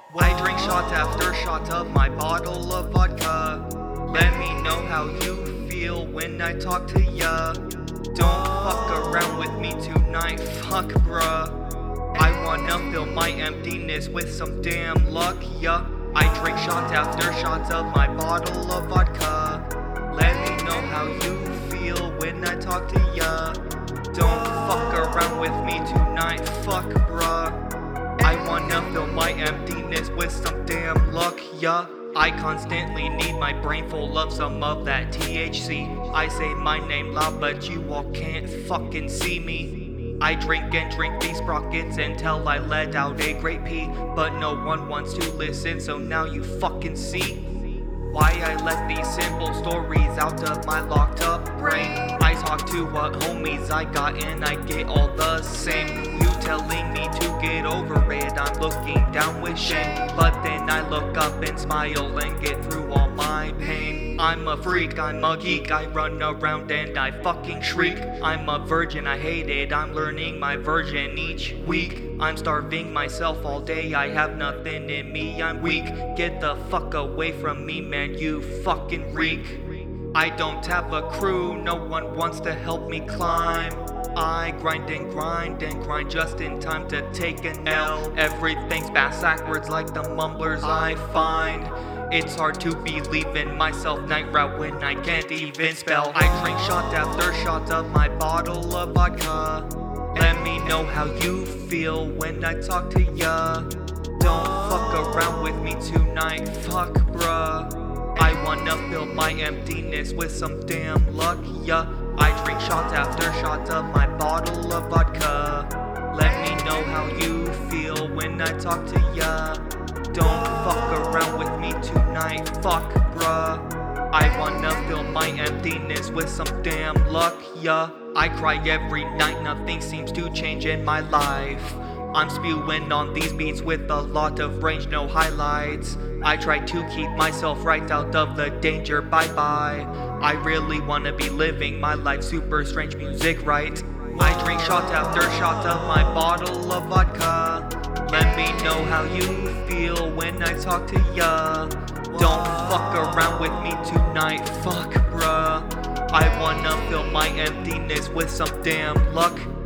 I drink shot after shot of my bottle of vodka. Let me know how you feel when I talk to ya. Don't fuck around with me tonight, fuck bruh. I wanna fill my emptiness with some damn luck, yeah. I drink shot after shot of my bottle of vodka. Let me know how you feel when I talk to ya. Don't fuck around with me tonight, fuck bruh. I wanna fill my emptiness with some damn luck, yeah. I constantly need my brain full of some of that THC. I say my name loud but you all can't fucking see me. I drink and drink these sprockets until I let out a great pee. But no one wants to listen, so now you fucking see why I let these simple stories out of my locked up brain. I talk to what homies I got and I get all the same. You telling me to get over it, I'm looking down with shame. But then I look up and smile and get through all my pain. I'm a freak, I'm a geek, I run around and I fucking shriek. I'm a virgin, I hate it, I'm learning my version each week. I'm starving myself all day, I have nothing in me, I'm weak. Get the fuck away from me, man, you fucking reek. I don't have a crew, no one wants to help me climb. I grind and grind and grind just in time to take an L. Everything's backwards like the mumblers I find. It's hard to believe in myself night route when I can't even spell. I drink shot after shot of my bottle of vodka. Let me know how you feel when I talk to ya. Don't fuck around with me tonight, fuck bruh. I wanna fill my emptiness with some damn luck, yeah. I drink shot after shot of my bottle of vodka. Let me know how you feel when I talk to ya. Don't fuck around with me tonight, fuck bruh. I wanna fill my emptiness with some damn luck, yeah. I cry every night, nothing seems to change in my life. I'm spewing on these beats with a lot of range, no highlights. I try to keep myself right out of the danger, bye bye. I really wanna be living my life, super strange music, right? I drink shot after shot of my bottle of vodka. Let me know how you feel when I talk to ya. Don't fuck around with me tonight, fuck bruh. I wanna fill my emptiness with some damn luck.